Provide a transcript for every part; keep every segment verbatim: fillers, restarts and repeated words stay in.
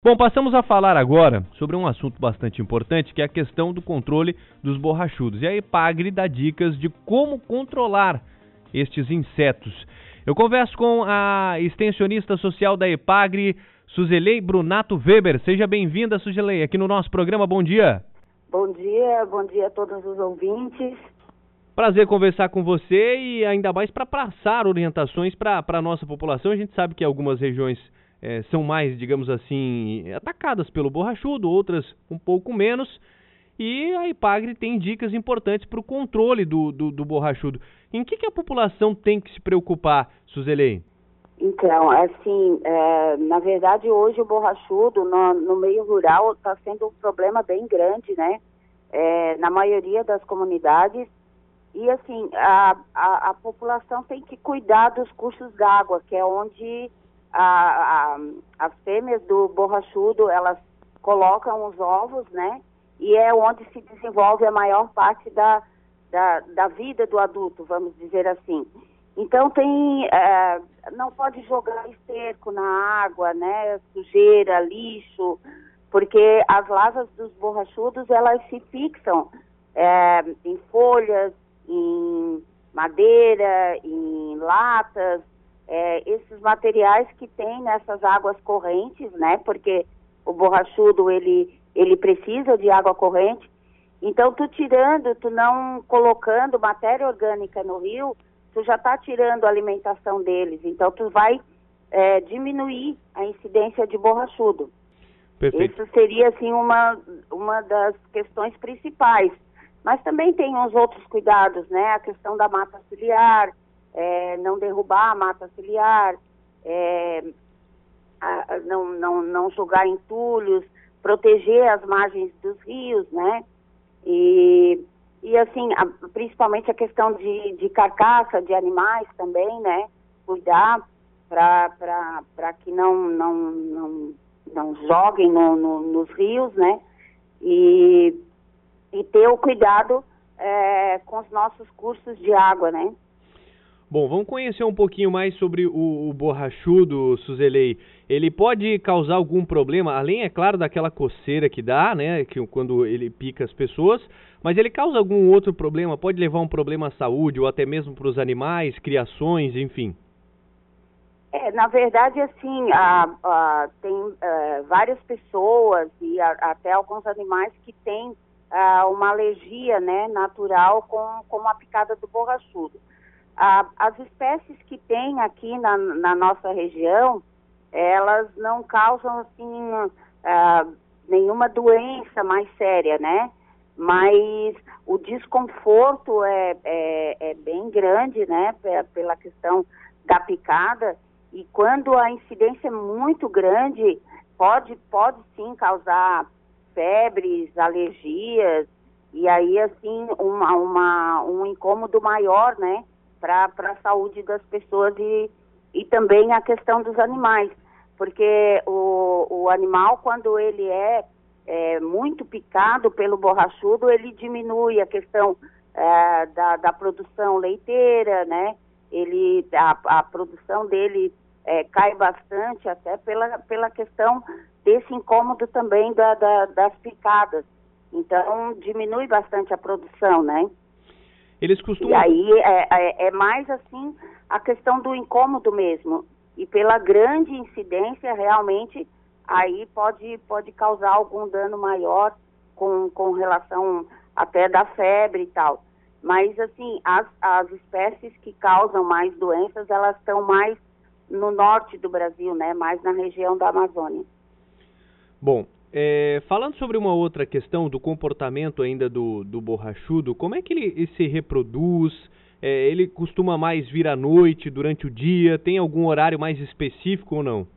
Bom, passamos a falar agora sobre um assunto bastante importante, que é a questão do controle dos borrachudos. E a EPAGRE dá dicas de como controlar estes insetos. Eu converso com a extensionista social da EPAGRE, Suzilei Brunato Weber. Seja bem-vinda, Suzilei, aqui no nosso programa. Bom dia. Bom dia, bom dia a todos os ouvintes. Prazer conversar com você e ainda mais para passar orientações para a nossa população. A gente sabe que algumas regiões É, são mais, digamos assim, atacadas pelo borrachudo, outras um pouco menos, e a EPAGRE tem dicas importantes para o controle do, do, do borrachudo. Em que, que a população tem que se preocupar, Suzilei? Então, assim, é, na verdade hoje o borrachudo no, no meio rural está sendo um problema bem grande, né? É, na maioria das comunidades, e assim, a, a, a população tem que cuidar dos cursos d'água, que é onde A, a, as fêmeas do borrachudo, elas colocam os ovos, né? E é onde se desenvolve a maior parte da, da, da vida do adulto, vamos dizer assim. Então tem, é, não pode jogar esterco na água, né? Sujeira, lixo, porque as larvas dos borrachudos, elas se fixam é, em folhas, em madeira, em latas, É, esses materiais que tem nessas águas correntes, né? Porque o borrachudo, ele, ele precisa de água corrente. Então, tu tirando, tu não colocando matéria orgânica no rio, tu já está tirando a alimentação deles. Então, tu vai é, diminuir a incidência de borrachudo. Perfeito. Isso seria, assim, uma, uma das questões principais. Mas também tem uns outros cuidados, né? A questão da mata ciliar, É, não derrubar a mata ciliar, é, a, a, não, não, não jogar entulhos, proteger as margens dos rios, né? E, e assim, a, principalmente a questão de, de carcaça de animais também, né? Cuidar para que não, não, não, não joguem no, no, nos rios, né? E, e ter o cuidado é, com os nossos cursos de água, né? Bom, vamos conhecer um pouquinho mais sobre o, o borrachudo, Suzilei. Ele pode causar algum problema, além, é claro, daquela coceira que dá, né, que, quando ele pica as pessoas, mas ele causa algum outro problema? Pode levar um problema à saúde ou até mesmo para os animais, criações, enfim? É, na verdade, assim, a, a, tem a, várias pessoas e a, até alguns animais que têm a, uma alergia, né, natural com, com a picada do borrachudo. Ah, as espécies que tem aqui na, na nossa região, elas não causam, assim, ah, nenhuma doença mais séria, né? Mas o desconforto é, é, é bem grande, né? Pela questão da picada. E quando a incidência é muito grande, pode, pode sim causar febres, alergias, e aí, assim, uma, uma, um incômodo maior, né? para a saúde das pessoas e, e também a questão dos animais, porque o, o animal, quando ele é, é muito picado pelo borrachudo, ele diminui a questão é, da, da produção leiteira, né? Ele, a, a produção dele é, cai bastante, até pela, pela questão desse incômodo também da, da, das picadas. Então, diminui bastante a produção, né? Eles costumam... E aí é, é, é mais assim a questão do incômodo mesmo. E pela grande incidência, realmente, aí pode, pode causar algum dano maior com, com relação até da febre e tal. Mas, assim, as, as espécies que causam mais doenças, elas estão mais no norte do Brasil, né? Mais na região da Amazônia. Bom, É, falando sobre uma outra questão do comportamento ainda do, do borrachudo, como é que ele, ele se reproduz? É, ele costuma mais vir à noite, durante o dia? Tem algum horário mais específico ou não?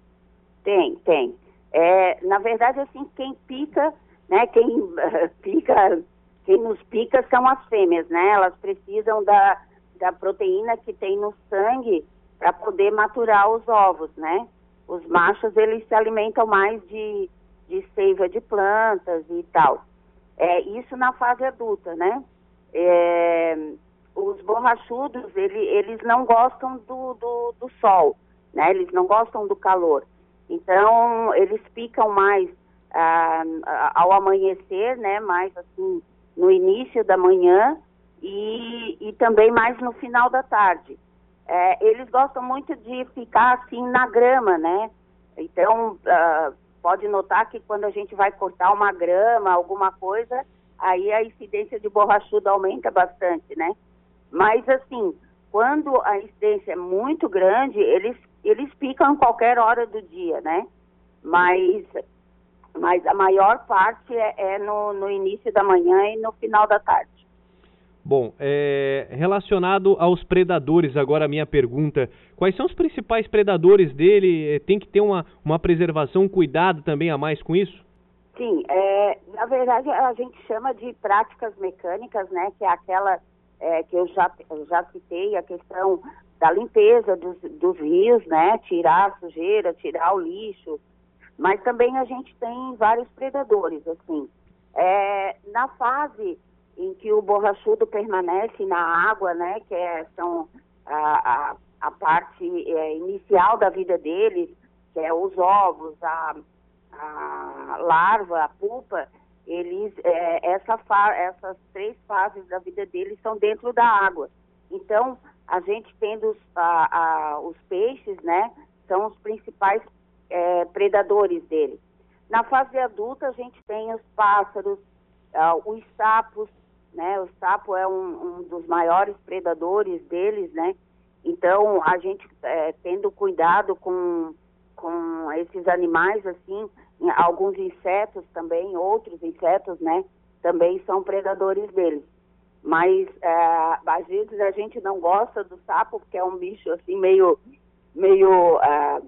Tem, tem. É, na verdade, assim, quem pica, né, quem uh, pica, quem nos pica são as fêmeas, né? Elas precisam da, da proteína que tem no sangue para poder maturar os ovos, né? Os machos, eles se alimentam mais de de seiva de plantas e tal. É, isso na fase adulta, né? É, os borrachudos, ele, eles não gostam do, do, do sol, né? Eles não gostam do calor. Então, eles picam mais ah, ao amanhecer, né, mais assim, no início da manhã e, e também mais no final da tarde. É, eles gostam muito de ficar assim na grama, né? Então, ah, pode notar que quando a gente vai cortar uma grama, alguma coisa, aí a incidência de borrachudo aumenta bastante, né? Mas assim, quando a incidência é muito grande, eles, eles picam em qualquer hora do dia, né? Mas, mas a maior parte é, é no, no início da manhã e no final da tarde. Bom, é, relacionado aos predadores, agora a minha pergunta, quais são os principais predadores dele? Tem que ter uma, uma preservação, um cuidado também a mais com isso? Sim, é, na verdade a gente chama de práticas mecânicas, né, que é aquela é, que eu já, eu já citei, a questão da limpeza dos, dos rios, né, tirar a sujeira, tirar o lixo, mas também a gente tem vários predadores, assim. É, na fase em que o borrachudo permanece na água, né, que é, são a, a, a parte é, inicial da vida deles, que é os ovos, a, a larva, a pupa, eles, é, essa fa essas três fases da vida deles são dentro da água. Então, a gente tendo os, a, a, os peixes, né, são os principais é, predadores deles. Na fase adulta, a gente tem os pássaros, uh, os sapos, né? O sapo é um, um dos maiores predadores deles, né? Então, a gente é, tendo cuidado com, com esses animais, assim, alguns insetos também, outros insetos, né? Também são predadores deles. Mas, é, às vezes, a gente não gosta do sapo, porque é um bicho, assim, meio, meio é,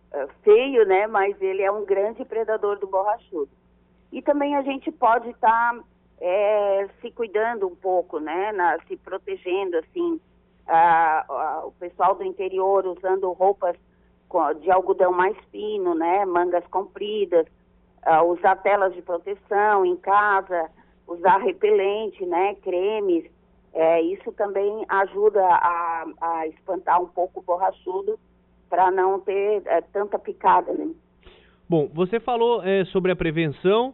feio, né? Mas ele é um grande predador do borrachudo. E também a gente pode estar... Tá, É, se cuidando um pouco, né, na, se protegendo, assim, a, a, o pessoal do interior usando roupas de algodão mais fino, né, mangas compridas, a, usar telas de proteção em casa, usar repelente, né, cremes, é, isso também ajuda a, a espantar um pouco o borrachudo para não ter é, tanta picada, né. Bom, você falou é, sobre a prevenção,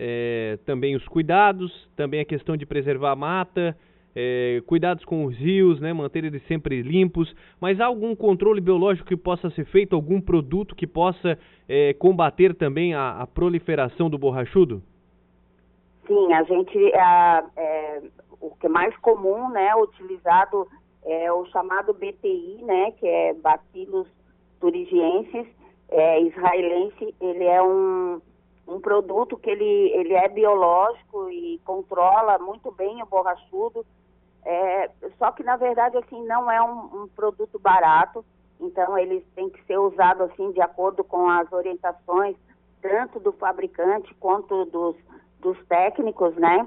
É, também os cuidados, também a questão de preservar a mata, é, cuidados com os rios, né, manter eles sempre limpos, mas há algum controle biológico que possa ser feito, algum produto que possa é, combater também a, a proliferação do borrachudo? Sim, a gente, a, é, o que é mais comum, né, utilizado é o chamado B T I, né, que é Bacillus thuringiensis, é, israelense, ele é um um produto que ele, ele é biológico e controla muito bem o borrachudo, é, só que na verdade assim não é um, um produto barato, então ele tem que ser usado assim de acordo com as orientações tanto do fabricante quanto dos, dos técnicos, né?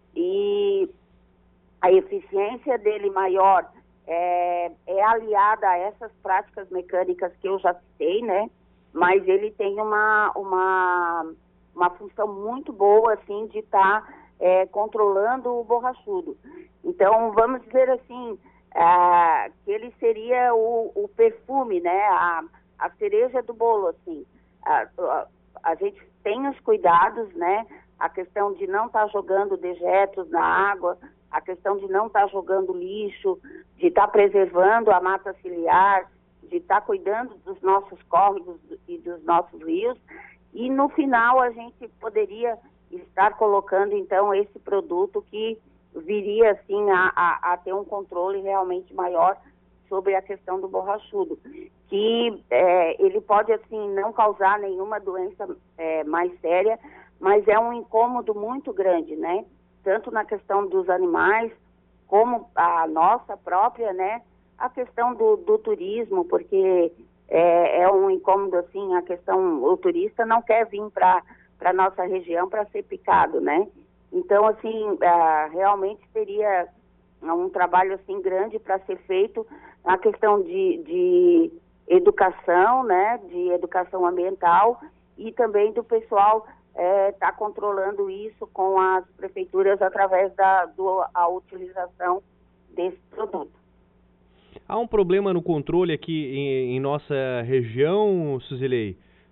E a eficiência dele maior é, é aliada a essas práticas mecânicas que eu já citei, né? Mas ele tem uma, uma, uma função muito boa, assim, de estar tá, é, controlando o borrachudo. Então, vamos dizer assim, é, que ele seria o, o perfume, né, a, a cereja do bolo, assim. A, a, a gente tem os cuidados, né, a questão de não estar tá jogando dejetos na água, a questão de não estar tá jogando lixo, de estar tá preservando a mata ciliar, de estar tá cuidando dos nossos córregos e dos nossos rios, e no final a gente poderia estar colocando então esse produto que viria assim a, a, a ter um controle realmente maior sobre a questão do borrachudo, que é, ele pode assim não causar nenhuma doença é, mais séria, mas é um incômodo muito grande, né? Tanto na questão dos animais, como a nossa própria, né? A questão do, do turismo, porque é, é um incômodo, assim, a questão, o turista não quer vir para a nossa região para ser picado, né? Então, assim, uh, realmente seria um trabalho, assim, grande para ser feito a questão de, de educação, né? De educação ambiental e também do pessoal estar é, tá controlando isso com as prefeituras através da do, a utilização desse produto. Há um problema no controle aqui em, em nossa região, Suzilei,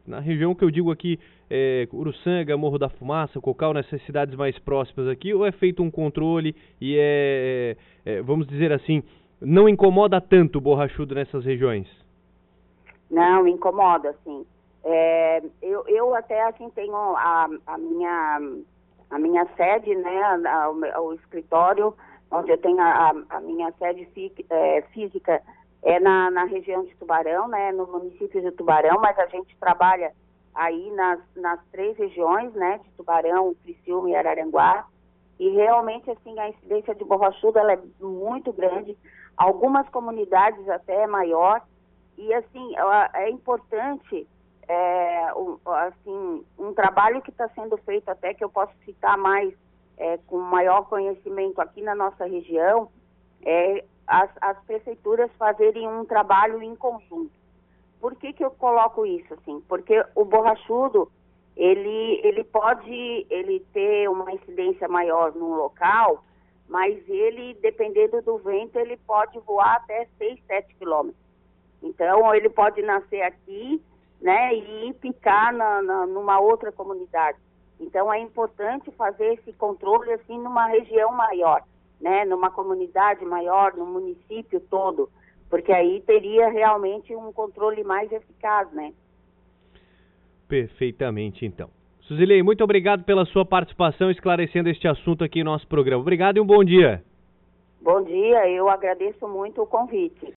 na região que eu digo aqui, é, Uruçanga, Morro da Fumaça, Cocal, nessas cidades mais próximas aqui, ou é feito um controle e é, é vamos dizer assim, não incomoda tanto o borrachudo nessas regiões? Não, incomoda, sim. É, eu, eu até assim tenho a, a, minha, a minha sede, né, a, a, o escritório, onde eu tenho a, a minha sede fí, é, física, é na, na região de Tubarão, né, no município de Tubarão, mas a gente trabalha aí nas, nas três regiões, né, de Tubarão, Criciúma e Araranguá, e realmente, assim, a incidência de borrachudo, ela é muito grande, algumas comunidades até é maior, e, assim, é importante, é, assim, um trabalho que está sendo feito até, que eu posso citar mais, é, com maior conhecimento aqui na nossa região, é as, as prefeituras fazerem um trabalho em conjunto. Por que que eu coloco isso, assim? Porque o borrachudo, ele, ele pode ele ter uma incidência maior num local, mas ele, dependendo do vento, ele pode voar até seis, sete quilômetros. Então, ele pode nascer aqui, né, e picar na, na, numa outra comunidade. Então, é importante fazer esse controle, assim, numa região maior, né, numa comunidade maior, no município todo, porque aí teria realmente um controle mais eficaz, né? Perfeitamente, então. Suzilei, muito obrigado pela sua participação esclarecendo este assunto aqui no nosso programa. Obrigado e um bom dia. Bom dia, eu agradeço muito o convite.